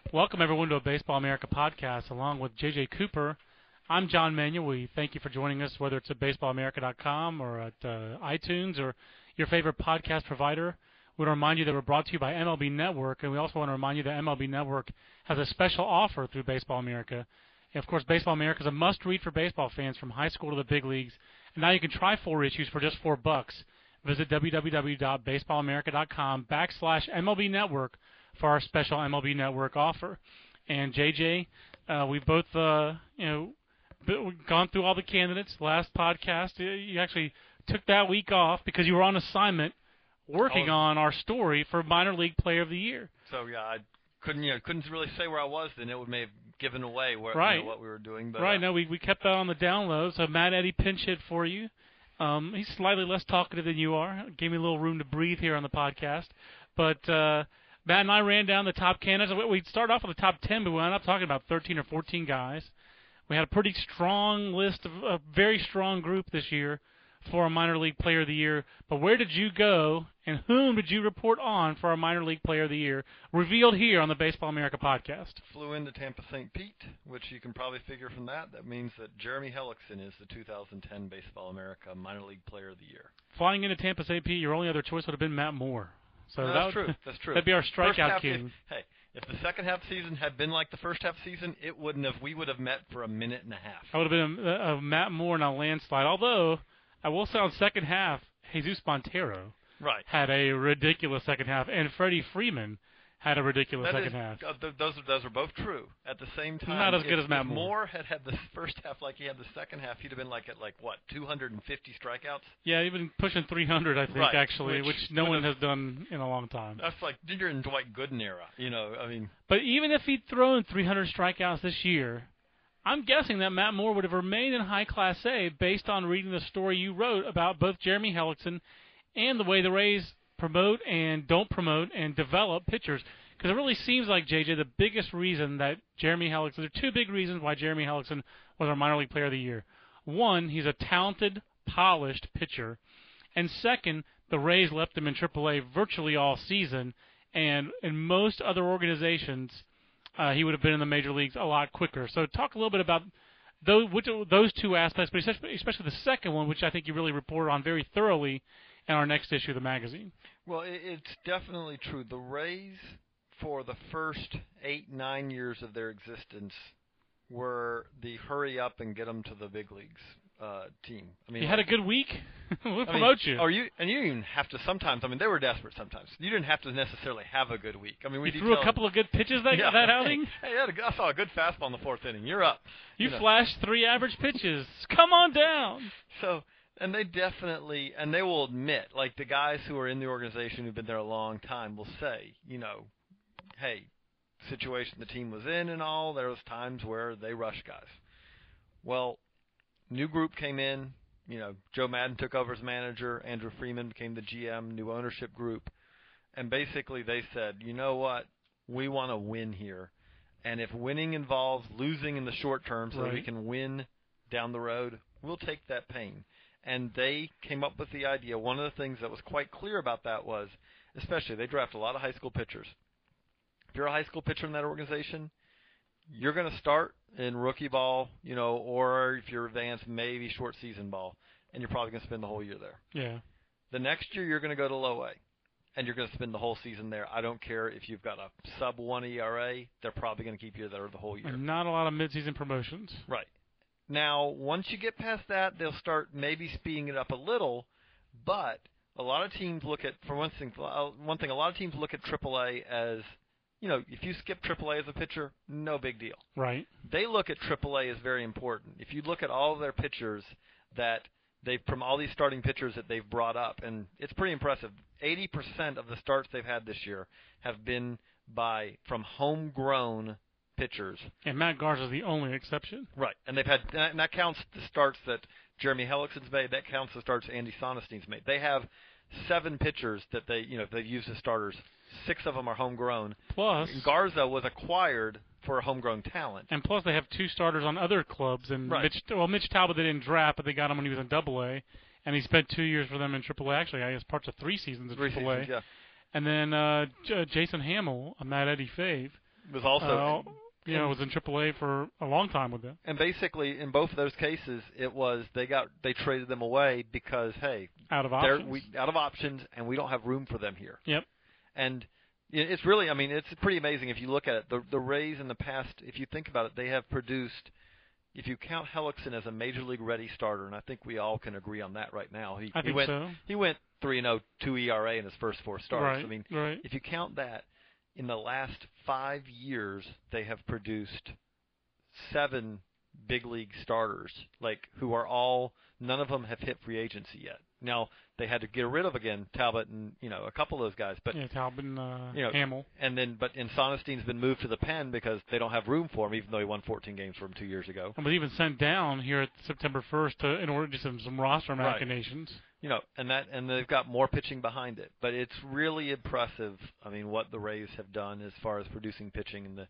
Welcome, everyone, to a Baseball America podcast. Along with J.J. Cooper, I'm John Manuel. We thank you for joining us, whether it's at baseballamerica.com or at iTunes or your favorite podcast provider. We want to remind you that we're brought to you by MLB Network, and we also want to remind you that MLB Network has a special offer through Baseball America. And, of course, Baseball America is a must-read for baseball fans from high school to the big leagues. And now you can try 4 issues for just $4. Visit www.baseballamerica.com/MLB Network for our special MLB Network offer. And JJ, we've both gone through all the candidates. Last podcast, you actually took that week off because you were on assignment working on our story for Minor League Player of the Year. So yeah, I couldn't really say where I was, then it may have given away what we were doing. But, no, we kept that on the down low. So Matt Eddy pinch hit for you. He's slightly less talkative than you are. Gave me a little room to breathe here on the podcast, but. Matt and I ran down the top candidates. We started off with the top 10, but we wound up talking about 13 or 14 guys. We had a pretty strong list of a very strong group this year for our Minor League Player of the Year. But where did you go, and whom did you report on for our Minor League Player of the Year? Revealed here on the Baseball America podcast. Flew into Tampa St. Pete, which you can probably figure from that. That means that Jeremy Hellickson is the 2010 Baseball America Minor League Player of the Year. Flying into Tampa St. Pete, your only other choice would have been Matt Moore. So that's true. That's true. That'd be our strikeout king. If the second half season had been like the first half season, it wouldn't have. We would have met for a minute and a half. I would have been a Matt Moore in a landslide. Although I will say on second half, Jesus Montero had a ridiculous second half, and Freddie Freeman had a ridiculous second half. Those are both true. At the same time, not as good as Matt Moore. Moore had the first half like he had the second half, he'd have been like at 250 strikeouts. Yeah, he'd been pushing 300, I think, actually, which no one has done in a long time. That's like you're in Dwight Gooden era, But even if he'd thrown 300 strikeouts this year, I'm guessing that Matt Moore would have remained in high Class A based on reading the story you wrote about both Jeremy Hellickson and the way the Rays promote and don't promote and develop pitchers. Because it really seems like, JJ, the biggest reason that Jeremy Hellickson, there are 2 big reasons why Jeremy Hellickson was our Minor League Player of the Year. One, he's a talented, polished pitcher. And second, the Rays left him in AAA virtually all season. And in most other organizations, he would have been in the major leagues a lot quicker. So talk a little bit about those 2 aspects, but especially the second one, which I think you really reported on very thoroughly in our next issue of the magazine. Well, it's definitely true. The Rays, for the first 8-9 years of their existence, were the hurry up and get them to the big leagues team. You had a good week? We'll promote you. You didn't even have to sometimes. They were desperate sometimes. You didn't have to necessarily have a good week. We threw a couple of good pitches that outing? Hey, I saw a good fastball in the 4th inning. You're up. You flashed 3 average pitches. Come on down. So... And they definitely, and they will admit, like the guys who are in the organization who've been there a long time will say, hey, situation the team was in and all, there was times where they rushed guys. Well, new group came in, Joe Madden took over as manager, Andrew Freeman became the GM, new ownership group, and basically they said, you know what, we want to win here. And if winning involves losing in the short term so that we can win down the road, we'll take that pain. And they came up with the idea. One of the things that was quite clear about that was, especially, they draft a lot of high school pitchers. If you're a high school pitcher in that organization, you're going to start in rookie ball, or if you're advanced, maybe short season ball, and you're probably going to spend the whole year there. Yeah. The next year, you're going to go to low A, and you're going to spend the whole season there. I don't care if you've got a sub-1 ERA, they're probably going to keep you there the whole year. And not a lot of midseason promotions. Right. Now, once you get past that, they'll start maybe speeding it up a little, but a lot of teams look at, for one thing, a lot of teams look at AAA as, if you skip AAA as a pitcher, no big deal. Right. They look at AAA as very important. If you look at all of their pitchers from all these starting pitchers that they've brought up, and it's pretty impressive, 80% of the starts they've had this year have been from homegrown pitchers. And Matt Garza is the only exception. Right. And they've had, and that counts the starts that Jeremy Hellickson's made. That counts the starts Andy Sonestein's made. They have 7 pitchers that they've used as starters. 6 of them are homegrown. Plus, Garza was acquired for homegrown talent. And plus, they have 2 starters on other clubs. And Mitch Talbot they didn't draft, but they got him when he was in AA. And he spent 2 years for them in AAA. Actually, I guess parts of 3 seasons in AAA. Seasons, yeah. And then Jason Hamill, a Matt Eddy fave, was also was in AAA for a long time with them. And basically, in both of those cases, it was they traded them away because out of options, and we don't have room for them here. Yep. And it's really, it's pretty amazing if you look at it. The Rays in the past, if you think about it, they have produced. If you count Hellickson as a major league ready starter, and I think we all can agree on that right now. I think so. He went 3-0, 2 ERA in his first 4 starts. Right. If you count that, in the last 5 years, they have produced 7 big league starters, who are all, none of them have hit free agency yet. Now, they had to get rid of, again, Talbot and, a couple of those guys. But Talbot and Hamill. But Sonestein's been moved to the pen because they don't have room for him, even though he won 14 games for him 2 years ago. And was even sent down here at September 1st in order to do some roster machinations. And they've got more pitching behind it. But it's really impressive, what the Rays have done as far as producing pitching in the,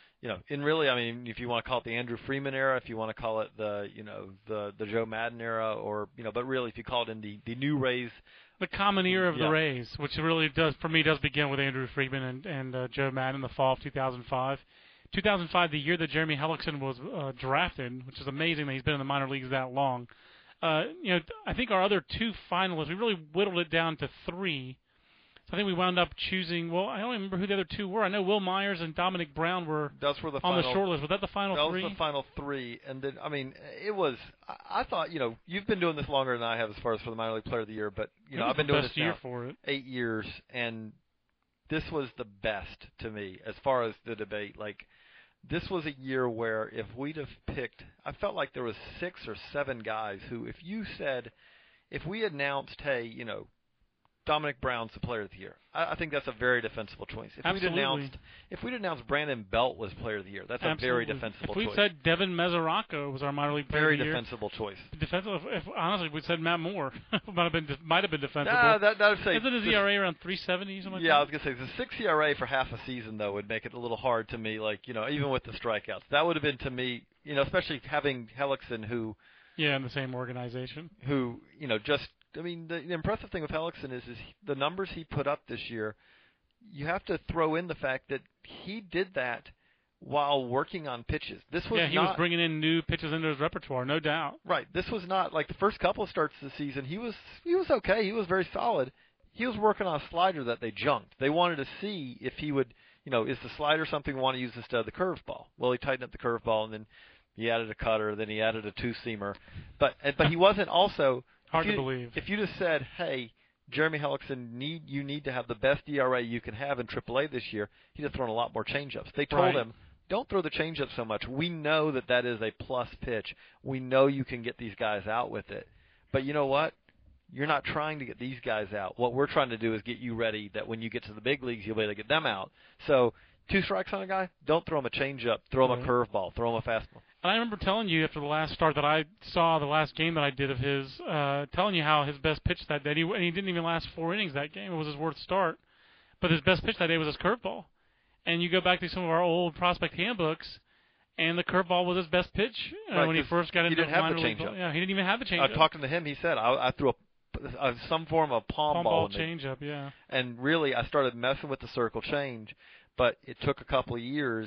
if you want to call it the Andrew Freeman era, if you want to call it the Joe Madden era, but really if you call it in the new Rays. The common era of the Rays, which really does begin with Andrew Freeman and Joe Madden in the fall of 2005. 2005, the year that Jeremy Hellickson was drafted, which is amazing that he's been in the minor leagues that long. I think our other 2 finalists, we really whittled it down to 3. So I think we wound up choosing, I don't remember who the other 2 were. I know Will Myers and Dominic Brown were the short list. Was that the final 3? That was the final 3. And then, it was, I thought, you've been doing this longer than I have as far as for the minor league player of the year, but, I've been doing this now for it. 8 years, and this was the best to me as far as the debate. This was a year where if we'd have picked, I felt like there was 6 or 7 guys who, if we announced, hey, Dominic Brown's the player of the year, I think that's a very defensible choice. If we'd announced Brandon Belt was player of the year, that's a very defensible choice. If we said Devin Mesoraco was our minor league player of the year, very defensible choice. If honestly we said Matt Moore, might have been defensible. Isn't his ERA around 370 something? I was gonna say the 6 ERA for half a season though would make it a little hard to me. Even with the strikeouts, that would have been to me. Especially having Hellickson who. Yeah, in the same organization. Who just. The impressive thing with Hellickson is the numbers he put up this year. You have to throw in the fact that he did that while working on pitches. He was bringing in new pitches into his repertoire, no doubt. Right. This was not like the first couple of starts of the season. He was okay. He was very solid. He was working on a slider that they junked. They wanted to see if he would, is the slider something we want to use instead of the curveball? Well, he tightened up the curveball and then he added a cutter, then he added a 2-seamer. But he wasn't also. Hard to believe. If you just said, hey, Jeremy Hellickson, you need to have the best ERA you can have in AAA this year, he'd have thrown a lot more changeups. They told him, don't throw the changeup so much. We know that is a plus pitch. We know you can get these guys out with it. But you know what? You're not trying to get these guys out. What we're trying to do is get you ready that when you get to the big leagues, you'll be able to get them out. So 2 strikes on a guy, don't throw him a changeup. Throw him a curveball. Throw him a fastball. I remember telling you after the last start that I saw, the last game that I did of his, telling you how his best pitch that day, and he didn't even last 4 innings that game. It was his worst start. But his best pitch that day was his curveball. And you go back to some of our old prospect handbooks, and the curveball was his best pitch when he first got into minor league. Yeah, he didn't even have the changeup. Talking to him, he said, I threw some form of palm ball changeup, yeah. And really, I started messing with the circle change, but it took a couple of years.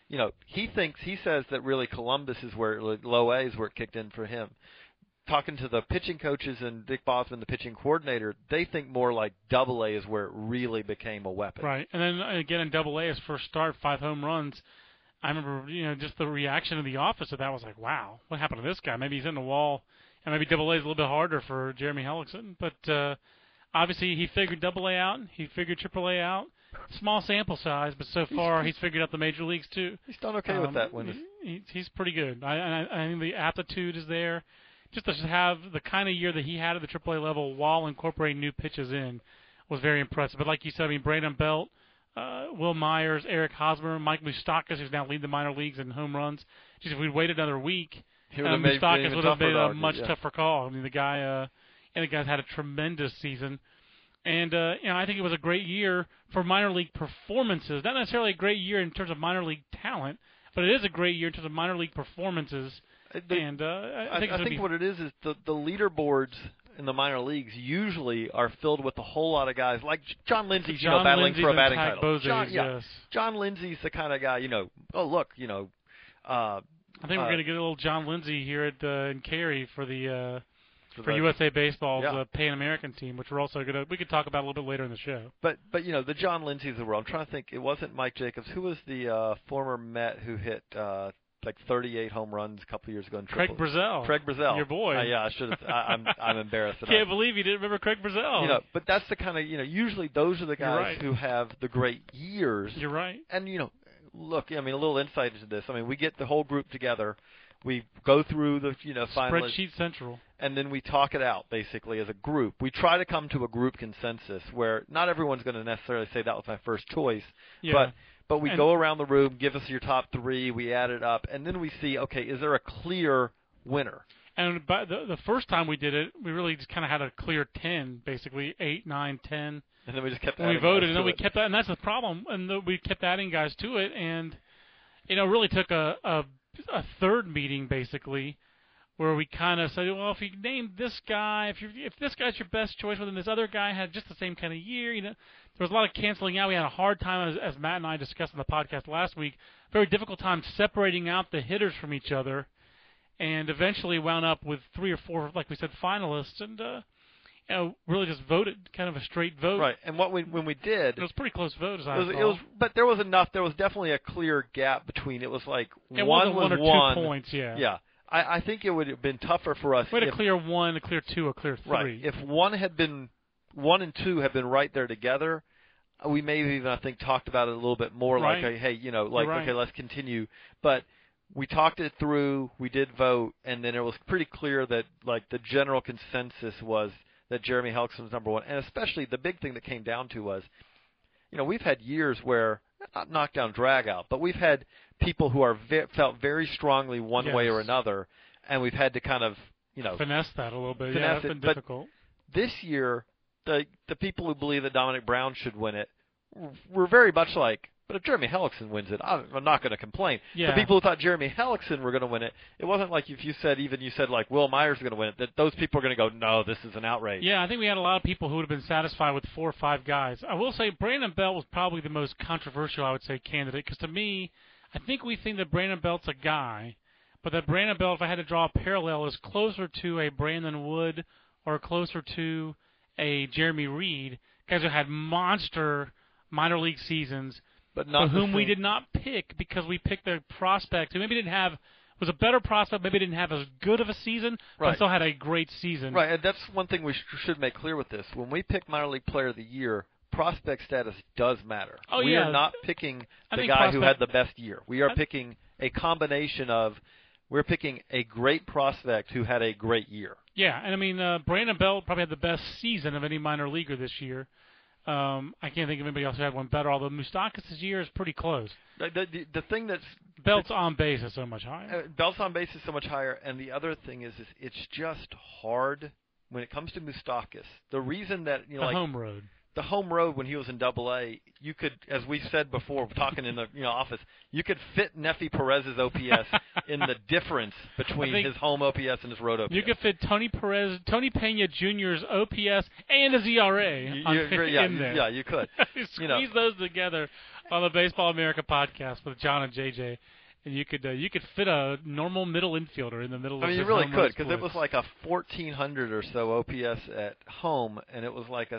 He says that really Columbus is where low A is where it kicked in for him. Talking to the pitching coaches and Dick Bosman, the pitching coordinator, they think more like Double A is where it really became a weapon. Right, and then again in Double A, his first start, 5 home runs. I remember, just the reaction of the office to that was like, wow, what happened to this guy? Maybe he's in the wall, and maybe Double A is a little bit harder for Jeremy Hellickson. But obviously, he figured Double A out, he figured Triple A out. Small sample size, but so far he's figured out the major leagues too. He's done okay with that. He's pretty good. I think the aptitude is there. Just to have the kind of year that he had at the AAA level while incorporating new pitches in was very impressive. But like you said, Brandon Belt, Will Myers, Eric Hosmer, Mike Moustakas, who's now leading the minor leagues in home runs. Just if we'd waited another week, Moustakas would have been a much tougher call. The guy's had a tremendous season. And, I think it was a great year for minor league performances. Not necessarily a great year in terms of minor league talent, but it is a great year in terms of minor league performances. I think what it is the leaderboards in the minor leagues usually are filled with a whole lot of guys like John Lindsay's, John battling Lindsay's for a and batting Ty title. Bozes, yes. John Lindsay's the kind of guy, oh look, I think we're going to get a little John Lindsay here at in Cary for USA Baseball's Pan American team, which we're also we could talk about a little bit later in the show. But the John Lindsays of the world. I'm trying to think. It wasn't Mike Jacobs. Who was the former Met who hit like 38 home runs a couple years ago in Craig Brazell. Craig Brazell. Your boy. Yeah, I should have. I'm embarrassed. Can't believe you didn't remember Craig Brazell. But that's the kind of usually those are the guys who have the great years. You're right. And look, a little insight into this. We get the whole group together. We go through the finalists. Spreadsheet Central. And then we talk it out, basically, as a group. We try to come to a group consensus where not everyone's going to necessarily say that was my first choice. Yeah. But we go around the room, give us your top three, we add it up, and then we see, okay, is there a clear winner? And by the first time we did it, we really just kind of had a clear 10, basically 8, 9, 10. And then we just kept adding. We voted, and then we kept that, and that's the problem. And we kept adding guys to it, and really took a third meeting basically, where we kind of said, well, if you name this guy, if this guy's your best choice, but then this other guy had just the same kind of year, there was a lot of canceling out. We had a hard time, as Matt and I discussed on the podcast last week, very difficult time separating out the hitters from each other, and eventually wound up with 3 or 4, like we said, finalists, and really just voted, kind of a straight vote. Right, and when we did, it was a pretty close vote, as I recall. It was, but there was enough. There was definitely a clear gap between. It was like one or 2 points. Yeah. Yeah. I think it would have been tougher for us. We had a clear 1, a clear 2, a clear 3. Right. If 1 and 2 had been right there together, we may have even, I think, talked about it a little bit more. Right. Like, hey, okay, let's continue. But we talked it through. We did vote, and then it was pretty clear that like the general consensus was that Jeremy Hellickson was number 1, and especially the big thing that came down to was, we've had years where not knockdown drag out, but we've had people who are felt very strongly one way or another, and we've had to kind of finesse that a little bit. Yeah, that's been difficult. But this year, the people who believe that Dominic Brown should win it were very much like, but if Jeremy Hellickson wins it, I'm not going to complain. Yeah. The people who thought Jeremy Hellickson were going to win it, it wasn't like if you said like Will Myers is going to win it, that those people are going to go, no, this is an outrage. Yeah, I think we had a lot of people who would have been satisfied with 4 or 5 guys. I will say Brandon Belt was probably the most controversial, I would say, candidate, because to me, I think we think that Brandon Belt's a guy, but that Brandon Belt, if I had to draw a parallel, is closer to a Brandon Wood or closer to a Jeremy Reed, guys who had monster minor league seasons, but whom we did not pick because we picked a prospect who maybe was a better prospect, maybe didn't have as good of a season, but still had a great season. Right, and that's one thing we should make clear with this. When we pick minor league player of the year, prospect status does matter. We are not picking the guy who had the best year. We are picking a combination of we're picking a great prospect who had a great year. Yeah, and Brandon Belt probably had the best season of any minor leaguer this year. I can't think of anybody else who had one better, although Moustakas' year is pretty close. The thing that's Belt's on base is so much higher. Belt's on base is so much higher, and the other thing is it's just hard when it comes to Moustakas. The reason that the home road when he was in Double-A, you could, as we said before, talking in the office, you could fit Nefi Perez's OPS in the difference between his home OPS and his road OPS. You could fit Tony Pena Jr.'s OPS and his ERA in there. Yeah, you could. Squeeze those together on the Baseball America podcast with John and JJ. And you could fit a normal middle infielder in the middle of you really could, because it was like a 1,400 or so OPS at home, and it was like a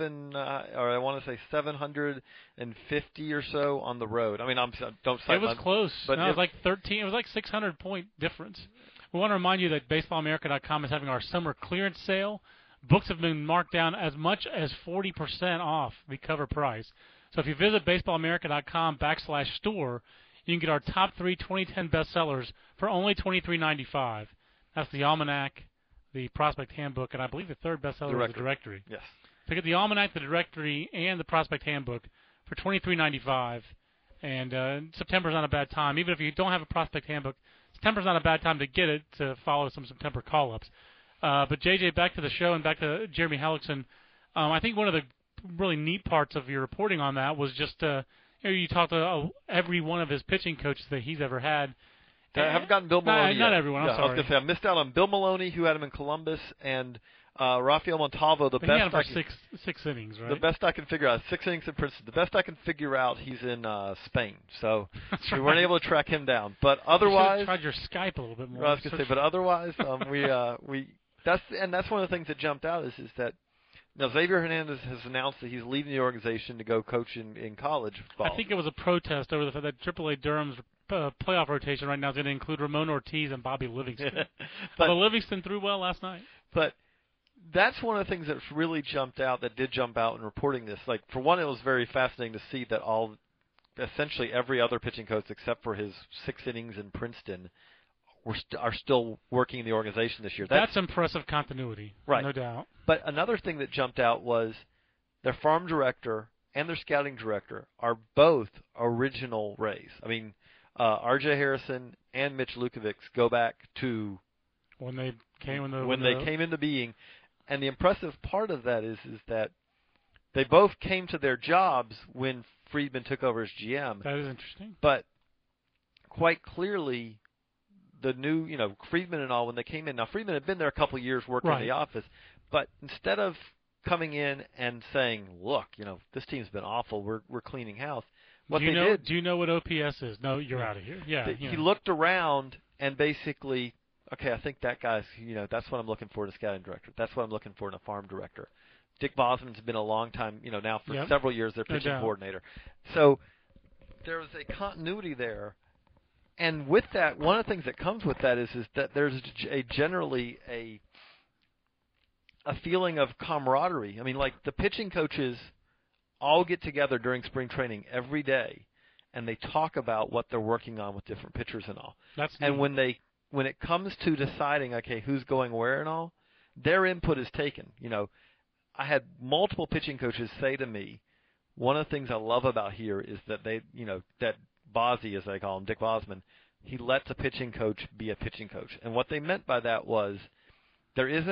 750 or so on the road. Don't cite it was close. But it was like 13. It was like 600-point difference. We want to remind you that BaseballAmerica.com is having our summer clearance sale. Books have been marked down as much as 40% off the cover price. So if you visit BaseballAmerica.com/store, you can get our top 3 2010 bestsellers for only $23.95. That's the Almanac, the Prospect Handbook, and I believe the third bestseller is the Directory. Yes. So get the Almanac, the Directory, and the Prospect Handbook for $23.95. And September's not a bad time. Even if you don't have a Prospect Handbook, September's not a bad time to get it to follow some September call-ups. But, JJ, back to the show and back to Jeremy Hellickson. I think one of the really neat parts of your reporting on that was just you talked to every one of his pitching coaches that he's ever had. I haven't gotten Bill Maloney Not yet. everyone, I'm sorry. I was going to say, I missed out on Bill Maloney, who had him in Columbus, and Rafael Montalvo, But he had him for six innings, right? The best I can figure out, 6 innings in Princeton. The best I can figure out, he's in Spain, so we weren't able to track him down. But otherwise, you tried your Skype a little bit more. I was going to say, but otherwise, that's one of the things that jumped out is that now Xavier Hernandez has announced that he's leaving the organization to go coach in college ball. I think it was a protest over the fact that AAA Durham's playoff rotation right now is going to include Ramon Ortiz and Bobby Livingston. But Livingston threw well last night. But that's one of the things that's really jumped out, that did jump out in reporting this. Like, for one, it was very fascinating to see that essentially every other pitching coach except for his 6 innings in Princeton are still working in the organization this year. That's impressive continuity, right? No doubt. But another thing that jumped out was their farm director and their scouting director are both original Rays. I mean, R.J. Harrison and Mitch Lukovics go back to when they came into being. And the impressive part of that is that they both came to their jobs when Friedman took over as GM. That is interesting. But quite clearly, the new, Friedman and all, when they came in, now Friedman had been there a couple of years working in the office, but instead of coming in and saying, look, this team's been awful, we're cleaning house, what they did. Do you know what OPS is? No, you're out of here. Yeah. He looked around and basically, okay, I think that guy's, that's what I'm looking for in a scouting director. That's what I'm looking for in a farm director. Dick Bosman's been a long time, now for several years, their pitching coordinator. So there was a continuity there. And with that, one of the things that comes with that is that there's generally a feeling of camaraderie. I mean, like the pitching coaches all get together during spring training every day, and they talk about what they're working on with different pitchers and all. And when it comes to deciding, okay, who's going where and all, their input is taken. I had multiple pitching coaches say to me, one of the things I love about here is that they, that Bozzy, as they call him, Dick Bosman, he lets a pitching coach be a pitching coach. And what they meant by that was there is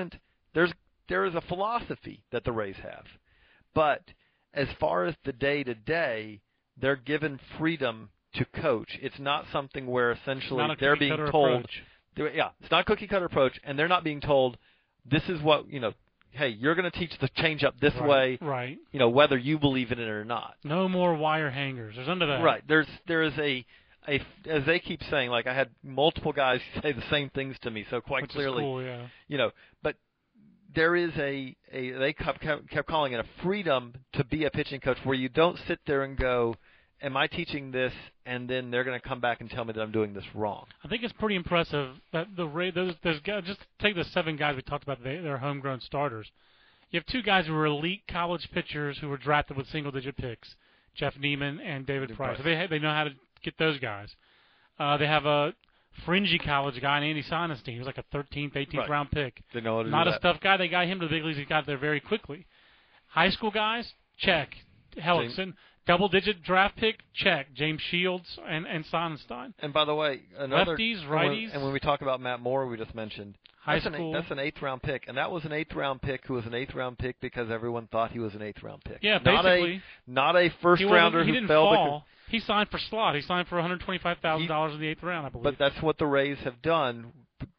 a philosophy that the Rays have. But as far as the day-to-day, they're given freedom to coach. It's not something where essentially they're being told. It's not a cookie-cutter approach, and they're not being told, this is what, hey, you're going to teach the changeup this way, right? Whether you believe in it or not. No more wire hangers. There's none of that. Right. There is a as they keep saying, like I had multiple guys say the same things to me, so quite Which clearly, is cool, but there is they kept calling it a freedom to be a pitching coach, where you don't sit there and go, am I teaching this, and then they're going to come back and tell me that I'm doing this wrong. I think it's pretty impressive that those guys, just take the 7 guys we talked about, they're homegrown starters. You have 2 guys who were elite college pitchers who were drafted with single-digit picks, Jeff Neiman and David Price. So they know how to get those guys. They have a fringy college guy, Andy Sonnenstein. He was like a 13th, 18th round pick. They know how to Not do a that. stuff guy. They got him to the big leagues. He got there very quickly. High school guys, check. Hellickson. Double-digit draft pick, check. James Shields and Sonnenstein. And by the way, another lefties, righties. And when we talk about Matt Moore, we just mentioned high school. That's an 8th-round pick, and that was an 8th-round pick who was an 8th-round pick because everyone thought he was an 8th-round pick. Yeah, basically. Not a first-rounder who didn't fell. Fall. He signed for slot. He signed for $125,000 in the 8th round, I believe. But that's what the Rays have done.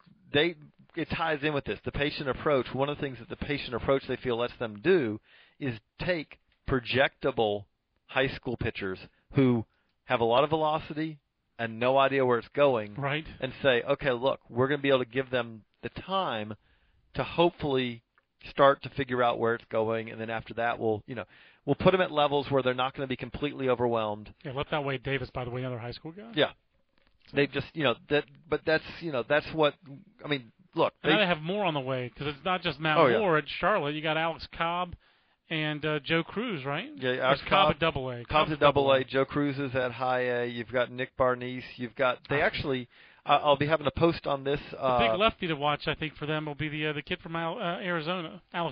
It ties in with this. The patient approach. One of the things that the patient approach they feel lets them do is take projectable high school pitchers who have a lot of velocity and no idea where it's going, right? And say, okay, look, we're going to be able to give them the time to hopefully start to figure out where it's going, and then after that, we'll put them at levels where they're not going to be completely overwhelmed. Yeah, left out Wade Davis, by the way, another high school guy. Yeah, they just but that's what I mean. Look, they have more on the way because it's not just Matt Moore at Charlotte. You got Alex Cobb and Joe Cruz, right? Yeah, Alex Cobb at Double A. Cobb's at Double A. Joe Cruz is at High A. You've got Nick Barnese. You've got I'll be having a post on this. The big lefty to watch, I think, for them will be the kid from Arizona, Kyle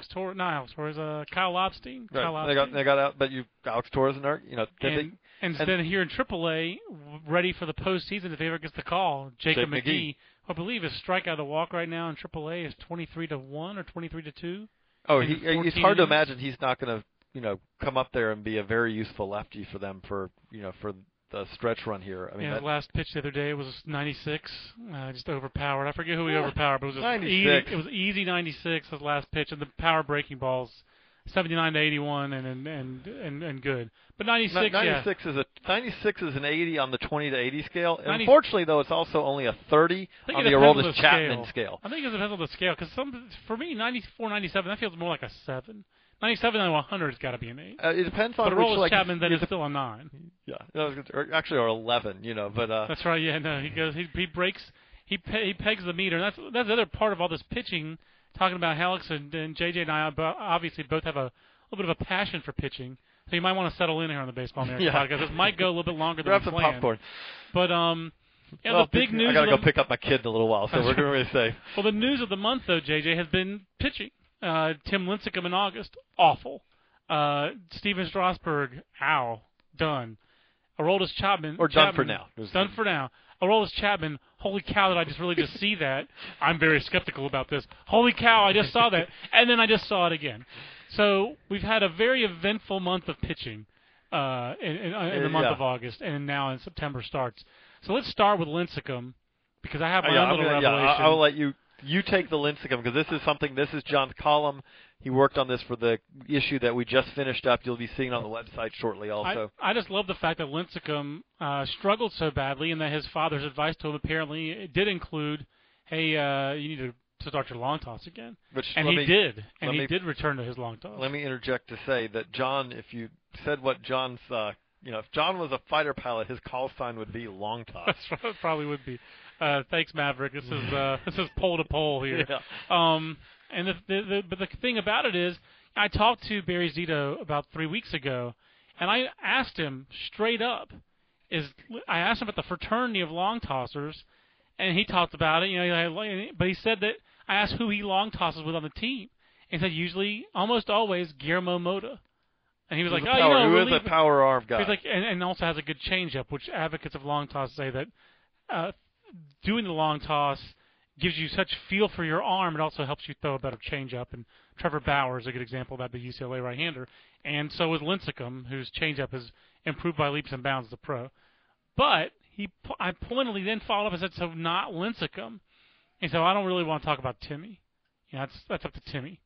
Lobstein. Right. Kyle Lobstein. They got out, but Alex Torres and then here in AAA, ready for the postseason if he ever gets the call, Jacob McGee. I believe his strikeout to walk right now in AAA is 23-1 or 23-2. Oh, it's hard to imagine he's not going to come up there and be a very useful lefty for them for the stretch run here. I mean, his last pitch the other day was 96, just overpowered. I forget who he overpowered, but it was just 96. easy. It was easy 96 his last pitch, and the power breaking balls 79 to 81 and good. But 96, 96 is an 80 on the 20 to 80 scale. Unfortunately, though, it's also only a 30 on the Aroldis Chapman scale. I think it depends on the scale because for me 94, 97 that feels more like a 7. 97 and 100 has got to be an 8. It depends on but which Aroldis Chapman then is still a 9. Yeah, actually or 11, but that's right. Yeah, no, he breaks. He pegs the meter. That's the other part of all this pitching. Talking about Helix and JJ and I obviously both have a little bit of a passion for pitching, so you might want to settle in here on the Baseball America podcast. This might go a little bit longer than we planned. Grab some popcorn. But the big news. I gotta go pick up my kid in a little while, so we're going to say. Well, the news of the month though, JJ, has been pitching. Tim Lincecum in August, awful. Steven Strasburg, done. Aroldis Chapman, done for now. Done for now. Aroldis Chapman, holy cow, did I just really just see that? I'm very skeptical about this. Holy cow, I just saw that. And then I just saw it again. So we've had a very eventful month of pitching in the month of August, and now in September starts. So let's start with Lincecum, because I have my own little revelation. I will let you take the Lincecum, because this is John's column. He worked on this for the issue that we just finished up. You'll be seeing it on the website shortly also. I just love the fact that Lincecum struggled so badly, and that his father's advice to him apparently it did include, hey, you need to start your long toss again. He did return to his long toss. Let me interject to say that John, if you said what John's, if John was a fighter pilot, his call sign would be long toss. That's right, it probably would be. Thanks, Maverick. This is pole to pole here. Yeah. And but the thing about it is, I talked to Barry Zito about 3 weeks ago, and I asked him straight up, I asked him about the fraternity of long tossers, and he talked about it. But he said that I asked who he long tosses with on the team, and he said usually, almost always, Guillermo Mota. And he was who is a power arm guy. He's like, and also has a good changeup, which advocates of long toss say that doing the long toss gives you such feel for your arm. It also helps you throw a better changeup. And Trevor Bauer is a good example of that, the UCLA right-hander. And so is Lincecum, whose changeup has improved by leaps and bounds as a pro. But I pointedly then followed up and said, so not Lincecum. And so I don't really want to talk about Timmy. That's up to Timmy.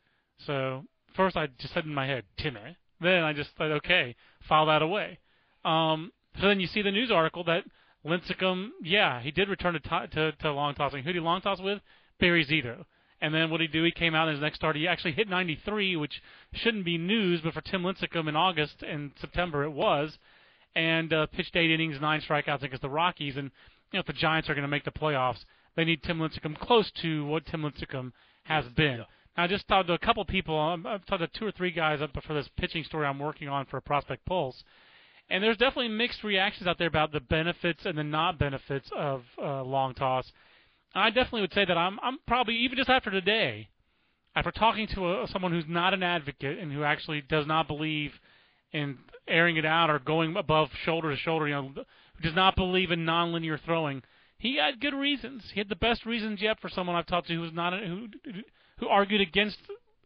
So first I just said in my head, Timmy. Then I just said, okay, file that away. So then you see the news article that Lincecum, he did return to long tossing. Who did he long toss with? Barry Zito. And then what did he do? He came out in his next start. He actually hit 93, which shouldn't be news, but for Tim Lincecum in August and September it was. And pitched 8 innings, 9 strikeouts against the Rockies. And if the Giants are going to make the playoffs, they need Tim Lincecum close to what Tim Lincecum has been. Yeah. Now, I just talked to a couple people. I've talked to 2 or 3 guys up for this pitching story I'm working on for Prospect Pulse. And there's definitely mixed reactions out there about the benefits and the not benefits of long toss. And I definitely would say that I'm probably, even just after today, after talking to someone who's not an advocate and who actually does not believe in airing it out or going above shoulder to shoulder, who does not believe in nonlinear throwing, he had good reasons. He had the best reasons yet for someone I've talked to who argued against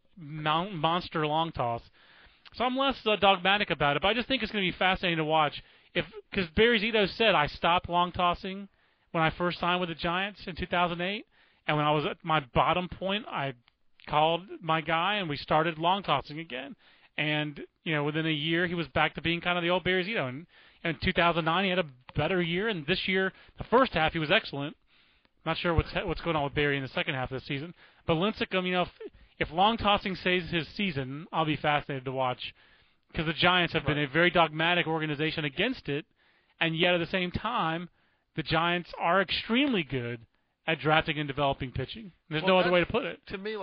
monster long toss. So I'm less dogmatic about it, but I just think it's going to be fascinating to watch. Because Barry Zito said I stopped long tossing when I first signed with the Giants in 2008, and when I was at my bottom point, I called my guy and we started long tossing again. And within a year, he was back to being kind of the old Barry Zito. And in 2009, he had a better year, and this year, the first half, he was excellent. Not sure what's going on with Barry in the second half of the season, but Lincecum, if long tossing saves his season, I'll be fascinated to watch, because the Giants have been a very dogmatic organization against it, and yet at the same time, the Giants are extremely good at drafting and developing pitching. There's no other way to put it. To me,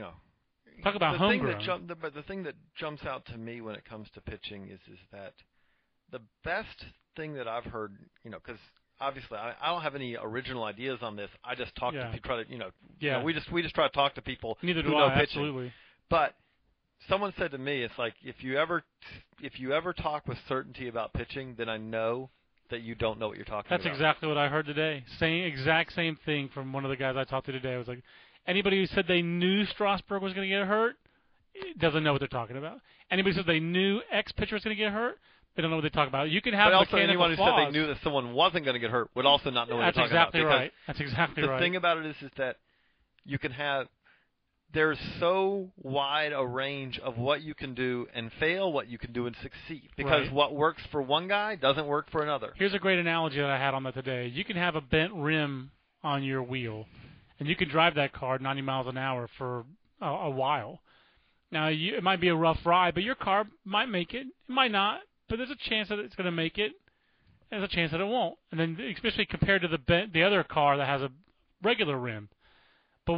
talk about homegrown. But the thing that jumps out to me when it comes to pitching is that the best thing that I've heard, because obviously I don't have any original ideas on this. I just talk to people, we just try to talk to people who know pitching. Absolutely. But someone said to me, it's like if you ever talk with certainty about pitching, then I know that you don't know what you're talking about. That's exactly what I heard today. Exact same thing from one of the guys I talked to today. I was like, anybody who said they knew Strasburg was going to get hurt doesn't know what they're talking about. Anybody who said they knew X pitcher was going to get hurt, They don't know what they talk about. You can have but also mechanical anyone who flaws. said they knew that someone wasn't going to get hurt would also not know what That's they're talking exactly about. right. That's exactly the right. thing about it is that you can have there's so wide a range of what you can do and fail, what you can do and succeed. Because Right. what works for one guy doesn't work for another. Here's a great analogy that I had on that today. You can have a bent rim on your wheel, and you can drive that car 90 miles an hour for a while. Now, it might be a rough ride, but your car might make it. It might not, but there's a chance that it's going to make it. There's a chance that it won't. And then, especially compared to the other car that has a regular rim. But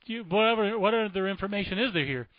what other information is there here?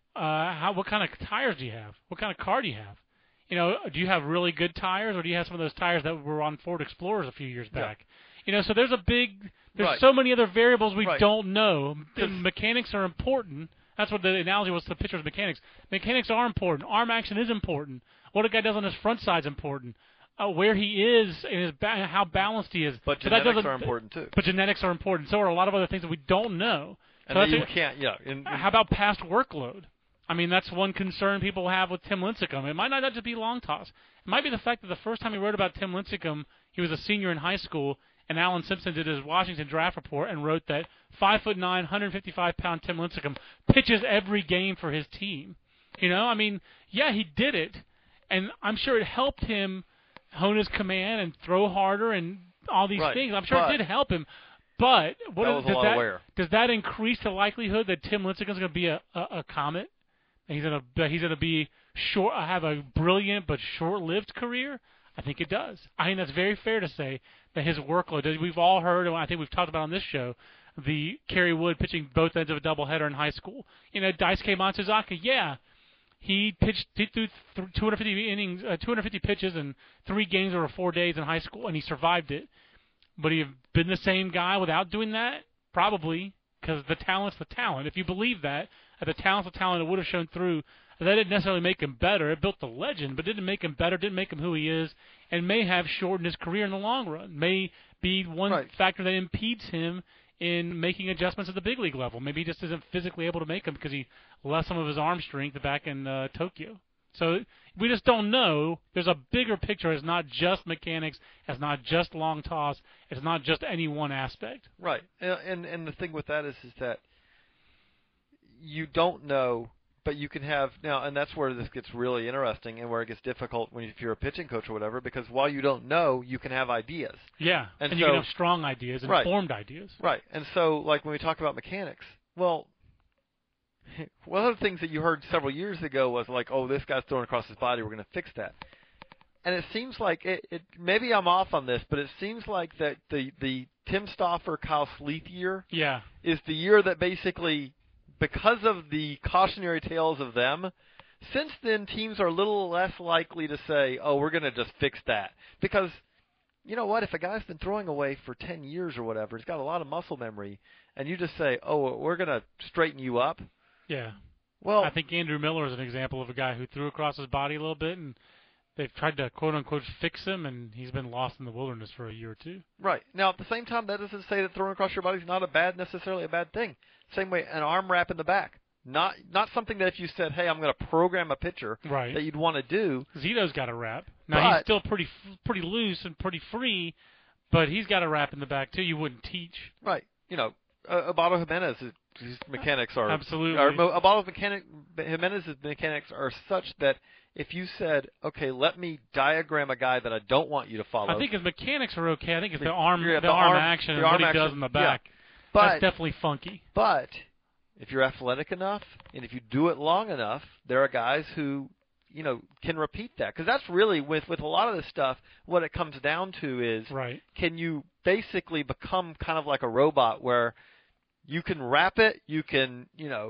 What kind of tires do you have? What kind of car do you have? You know, do you have really good tires, or do you have some of those tires that were on Ford Explorers a few years back? You know, so there's Right. so many other variables we Right. don't know. The mechanics are important. That's what the analogy was to the pitcher's mechanics. Mechanics are important. Arm action is important. What a guy does on his front side is important. Where he is and how balanced he is. But that genetics are important too. But genetics are important. So are a lot of other things that we don't know. And So that you that's can't, how about past workload? I mean, that's one concern people have with Tim Lincecum. It might not just be long toss. It might be the fact that the first time he wrote about Tim Lincecum, he was a senior in high school, and Alan Simpson did his Washington draft report and wrote that 5'9", 155-pound Tim Lincecum pitches every game for his team. You know, I mean, yeah, he did it, and I'm sure it helped him hone his command and throw harder and all these Right. things. I'm sure But it did help him. But that was a lot of wear. does that increase the likelihood that Tim Lincecum is going to be a comet? He's going to be have a brilliant but short-lived career? I think it does. I think that's very fair to say that his workload. We've all heard, and I think we've talked about on this show, the Kerry Wood pitching both ends of a doubleheader in high school. You know, Daisuke Matsuzaka, yeah. He threw 250 innings, 250 pitches in 3 games over 4 days in high school, and he survived it. But he have been the same guy without doing that? Probably, because the talent's the talent. If you believe that, the talent's the talent, it would have shown through. That didn't necessarily make him better. It built the legend, but didn't make him better, didn't make him who he is, and may have shortened his career in the long run. May be one factor that impedes him in making adjustments at the big league level. Maybe he just isn't physically able to make them because he lost some of his arm strength back in Tokyo. So we just don't know. There's a bigger picture. It's not just mechanics. It's not just long toss. It's not just any one aspect. Right. And the thing with that is that you don't know, but you can have now, and that's where this gets really interesting and where it gets difficult if you're a pitching coach or whatever, because while you don't know, you can have ideas. Yeah, and you can have strong ideas, informed ideas. Right. And so, like when we talk about mechanics, well, one of the things that you heard several years ago was like, oh, this guy's throwing across his body, we're going to fix that. And it seems like it maybe I'm off on this, but it seems like that the Tim Stauffer, Kyle Sleeth year is the year that basically, because of the cautionary tales of them, since then teams are a little less likely to say, oh, we're going to just fix that. Because, you know what, if a guy's been throwing away for 10 years or whatever, he's got a lot of muscle memory, and you just say, oh, we're going to straighten you up. Yeah. Well, I think Andrew Miller is an example of a guy who threw across his body a little bit, and they've tried to quote-unquote fix him, and he's been lost in the wilderness for a year or two. Right. Now, at the same time, that doesn't say that throwing across your body is not necessarily a bad thing. Same way, an arm wrap in the back. Not something that if you said, hey, I'm going to program a pitcher that you'd want to do. Zito's got a wrap. Now, he's still pretty loose and pretty free, but he's got a wrap in the back, too. You wouldn't teach. Right. You know, Abato Jimenez, his mechanics are... Absolutely. Jimenez's mechanics are such that if you said, okay, let me diagram a guy that I don't want you to follow... I think his mechanics are okay. I think it's the arm action and what he does in the back. Yeah. But, that's definitely funky. But if you're athletic enough and if you do it long enough, there are guys who, you know, can repeat that. Because that's really, with a lot of this stuff, what it comes down to is, can you basically become kind of like a robot where you can wrap it, you can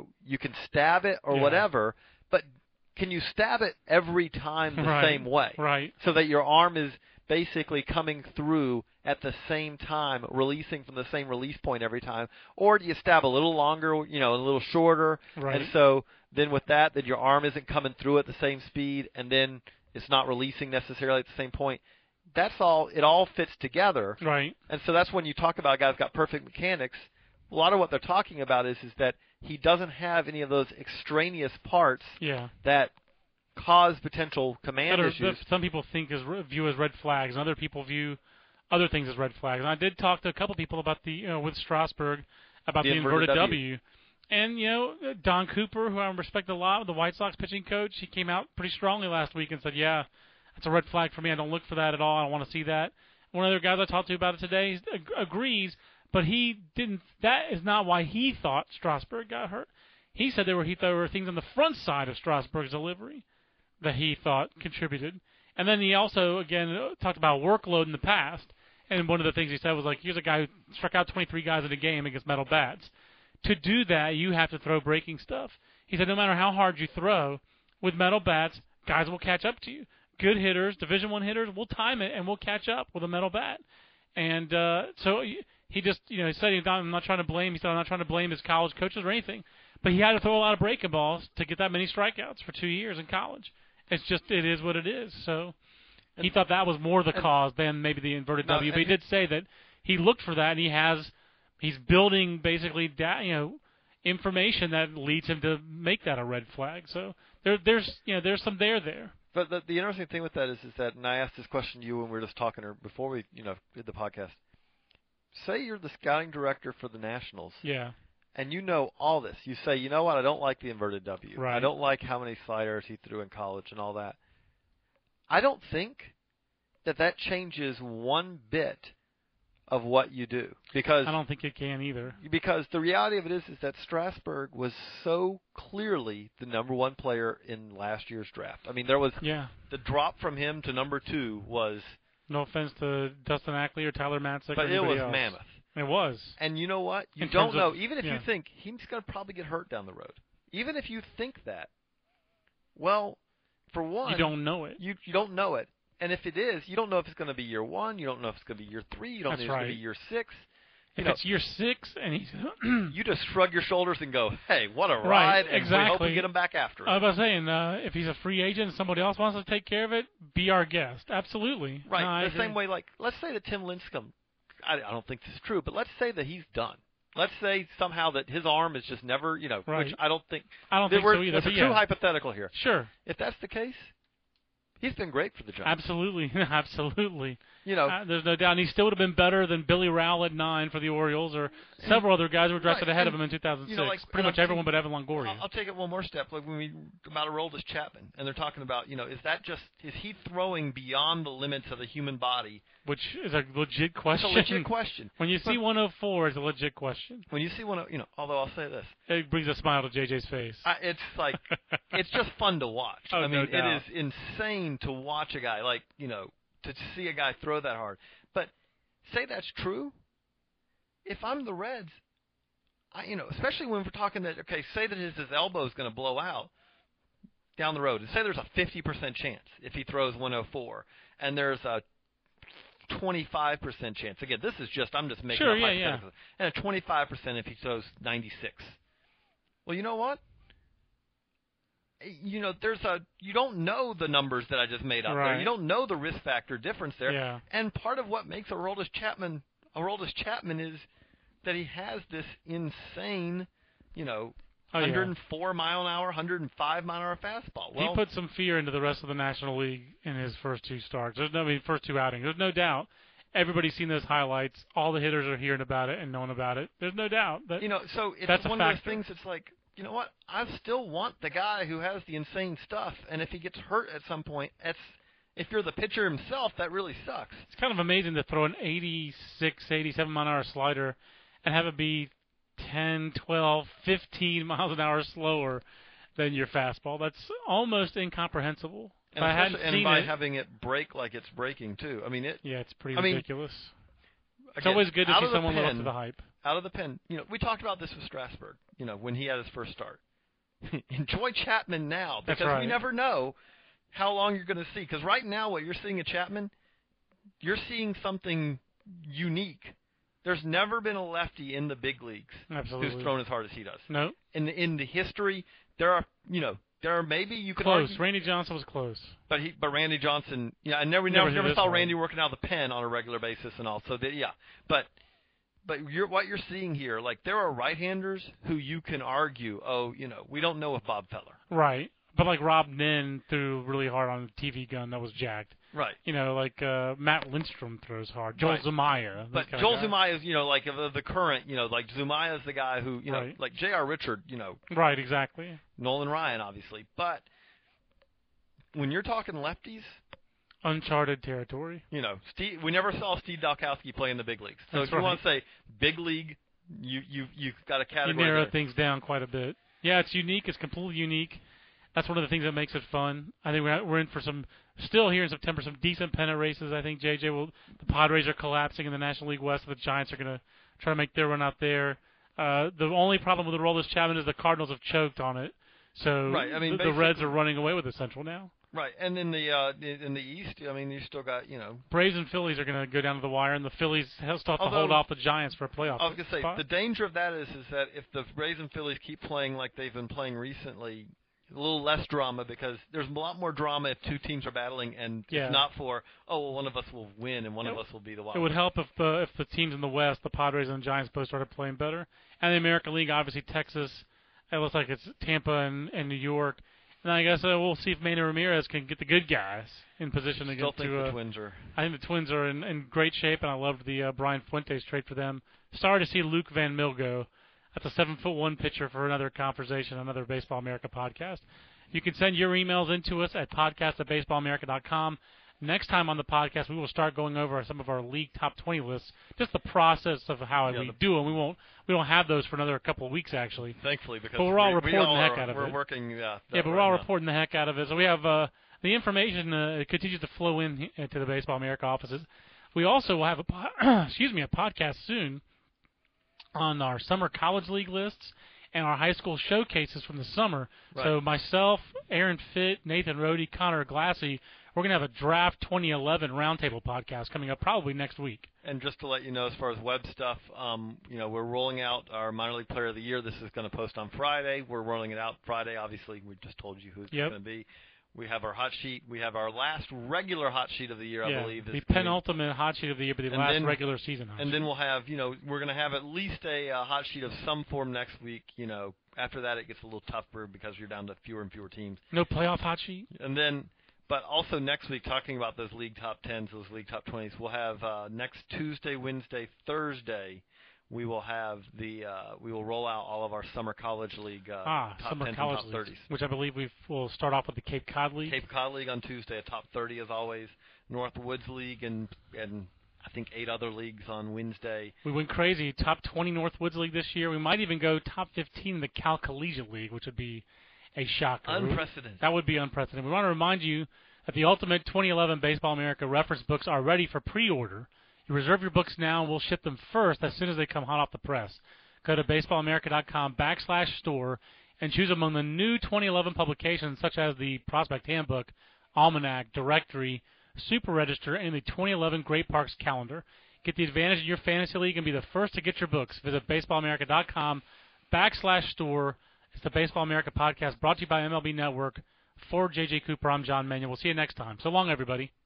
stab it or whatever, but can you stab it every time the same way? Right. So that your arm is basically coming through at the same time, releasing from the same release point every time? Or do you stab a little longer, you know, a little shorter? Right. And so then with that, then your arm isn't coming through at the same speed, and then it's not releasing necessarily at the same point. That's all. It all fits together. Right. And so that's when you talk about a guy who's got perfect mechanics. A lot of what they're talking about is that he doesn't have any of those extraneous parts that cause potential command that issues. some people view as red flags, and other people view other things as red flags. And I did talk to a couple people about with Strasburg about the inverted W. And, Don Cooper, who I respect a lot, the White Sox pitching coach, he came out pretty strongly last week and said, yeah, that's a red flag for me. I don't look for that at all. I don't want to see that. One of the guys I talked to about it today agrees, but he didn't. That is not why he thought Strasburg got hurt. He said there were things on the front side of Strasburg's delivery that he thought contributed. And then he also, again, talked about workload in the past. And one of the things he said was like, here's a guy who struck out 23 guys in a game against metal bats. To do that, you have to throw breaking stuff. He said no matter how hard you throw, with metal bats, guys will catch up to you. Good hitters, Division I hitters, will time it and will catch up with a metal bat. And so he just, he said I'm not trying to blame. He said I'm not trying to blame his college coaches or anything. But he had to throw a lot of breaking balls to get that many strikeouts for 2 years in college. It is what it is. So he thought that was more the cause than maybe the inverted W. But he did say that he looked for that, and he's building basically information that leads him to make that a red flag. So there's some there. But the interesting thing with that is that, and I asked this question to you when we were just talking before we did the podcast. Say you're the scouting director for the Nationals. Yeah. And you know all this. You say, you know what, I don't like the inverted W. Right. I don't like how many sliders he threw in college and all that. I don't think that changes one bit of what you do. Because I don't think it can either. Because the reality of it is that Strasburg was so clearly the number one player in last year's draft. I mean, there was the drop from him to number 2 was... No offense to Dustin Ackley or Tyler Matzik but or anybody it was else. mammoth. It was. And you know what? You don't know. Even if you think he's going to probably get hurt down the road. Even if you think that, well, for one... You don't know it. You don't know it. And if it is, you don't know if it's going to be year 1. You don't know if it's going to be year 3. You don't know if it's going to be year 6. If it's year 6 and he's... you just shrug your shoulders and go, hey, what a ride, and exactly. we hope we get him back after it. I was saying, if he's a free agent and somebody else wants to take care of it, be our guest. Absolutely. Right. The same way, like, let's say that Tim Lincecum, I don't think this is true, but let's say that he's done. Let's say somehow that his arm is just never, which I don't think. I don't think so either. It's a true hypothetical here. Sure. If that's the case, he's been great for the Giants. Absolutely. Absolutely. There's no doubt. And he still would have been better than Billy Rowell at 9 for the Orioles or several other guys who were drafted ahead of him in 2006. Pretty much everyone but Evan Longoria. I'll take it one more step. Like when we about Aroldis Chapman, and they're talking about, is he throwing beyond the limits of the human body? Which is a legit question. It's a legit question. When you see 104, it's a legit question. When you see although I'll say this. It brings a smile to JJ's face. It's like, it's just fun to watch. Oh, I mean, no doubt. It is insane to watch a guy, to see a guy throw that hard. But say that's true. If I'm the Reds, especially when we're talking that, okay, say that his elbow is going to blow out down the road. And say there's a 50% chance if he throws 104, and there's a 25% chance. Again, I'm just making up hypotheticals. And a 25% if he throws 96. Well, you know what? You don't know the numbers that I just made up there. You don't know the risk factor difference there. Yeah. And part of what makes Aroldis Chapman is that he has this insane, 104 mile an hour, 105 mile an hour fastball. Well, he put some fear into the rest of the National League in his first 2 starts. First 2 outings. There's no doubt. Everybody's seen those highlights. All the hitters are hearing about it and knowing about it. There's no doubt. So it's that's one of those things. It's like, you know what? I still want the guy who has the insane stuff, and if he gets hurt at some point, if you're the pitcher himself, that really sucks. It's kind of amazing to throw an 86, 87 mile an hour slider and have it be 10, 12, 15 miles an hour slower than your fastball. That's almost incomprehensible. And by having it break like it's breaking too. I mean, it's pretty ridiculous. It's again, always good to see someone live up to the hype. Out of the pen. We talked about this with Strasburg, when he had his first start. Enjoy Chapman now, because we never know how long you're going to see. Because right now what you're seeing at Chapman, you're seeing something unique. There's never been a lefty in the big leagues who's thrown as hard as he does. No. In the history, there are maybe you could close. argue, Randy Johnson was close. But Randy Johnson, I never saw Randy working out of the pen on a regular basis and all. So but what you're seeing here, like there are right-handers who you can argue, we don't know if Bob Feller. Right. But like Rob Nin threw really hard on a TV gun that was jacked. Right. You know, like Matt Lindstrom throws hard. Joel Right. Zumaya. But Joel Zumaya is, like of the current, like Zumaya is the guy who, Right. like J.R. Richard, Right, exactly. Nolan Ryan, obviously. But when you're talking lefties, Uncharted territory. we never saw Steve Dalkowski play in the big leagues. So That's if you right. want to say big league, you've got a You category narrow there. things down quite a bit. Yeah, it's unique. It's completely unique. That's one of the things that makes it fun. I think we're in for still here in September, some decent pennant races. I think the Padres are collapsing in the National League West. The Giants are going to try to make their run out there. The only problem with the Aroldis Chapman is the Cardinals have choked on it. So Right. I mean, the Reds are running away with the Central now. Right, and in the East, you still got Braves and Phillies are going to go down to the wire, and the Phillies still have to Although- hold off the Giants for a playoff I was gonna say spot. the danger of that is that if the Braves and Phillies keep playing like they've been playing recently, a little less drama because there's a lot more drama if two teams are battling and Yeah. it's not for one of us will win and one of us will be the wild. It would help if the teams in the West, the Padres and the Giants, both started playing better. And the American League, obviously Texas, it looks like it's Tampa and New York. And I guess we'll see if Manny Ramirez can get the good guys in position to Still get think to. the Twins are. I think the Twins are in great shape, and I loved the Brian Fuentes trade for them. Sorry to see Luke Van Mil go. That's a 7'1" pitcher for another conversation, another Baseball America podcast. You can send your emails into us at podcast@baseballamerica.com. Next time on the podcast, we will start going over some of our league top 20 lists, just the process of how we do them. We don't have those for another couple of weeks actually. Thankfully, because But we're all we reporting all the heck are, out of we're it. working. Yeah, but we're all reporting the heck out of it. So we have the information continues to flow in to the Baseball America offices. We also will have a podcast soon on our summer college league lists and our high school showcases from the summer. Right. So myself, Aaron Fitt, Nathan Rohde, Connor Glassy, we're going to have a Draft 2011 Roundtable podcast coming up probably next week. And just to let you know, as far as web stuff, we're rolling out our minor league player of the year. This is going to post on Friday. We're rolling it out Friday. Obviously, we just told you who it's going to be. We have our hot sheet. We have our last regular hot sheet of the year, I believe. The penultimate hot sheet of the year, but the last regular season hot sheet. And then we'll have, we're going to have at least a hot sheet of some form next week. After that, it gets a little tougher because you're down to fewer and fewer teams. No playoff hot sheet? And then, but also next week, talking about those league top 10s, those league top 20s, we'll have next Tuesday, Wednesday, Thursday, we will have we will roll out all of our summer college league top summer 10s college and top 30s. leagues, which I believe we'll start off with the Cape Cod League. Cape Cod League on Tuesday, a top 30 as always. North Woods League and I think 8 other leagues on Wednesday. We went crazy. Top 20 North Woods League this year. We might even go top 15 in the Cal Collegiate League, which would be a shocker. Unprecedented. That would be unprecedented. We want to remind you that the Ultimate 2011 Baseball America reference books are ready for pre-order. You reserve your books now, and we'll ship them first as soon as they come hot off the press. Go to baseballamerica.com/store and choose among the new 2011 publications such as the Prospect Handbook, Almanac, Directory, Super Register, and the 2011 Great Parks Calendar. Get the advantage in your fantasy league and be the first to get your books. Visit baseballamerica.com/store. It's the Baseball America podcast brought to you by MLB Network. For J.J. Cooper, I'm John Manuel. We'll see you next time. So long, everybody.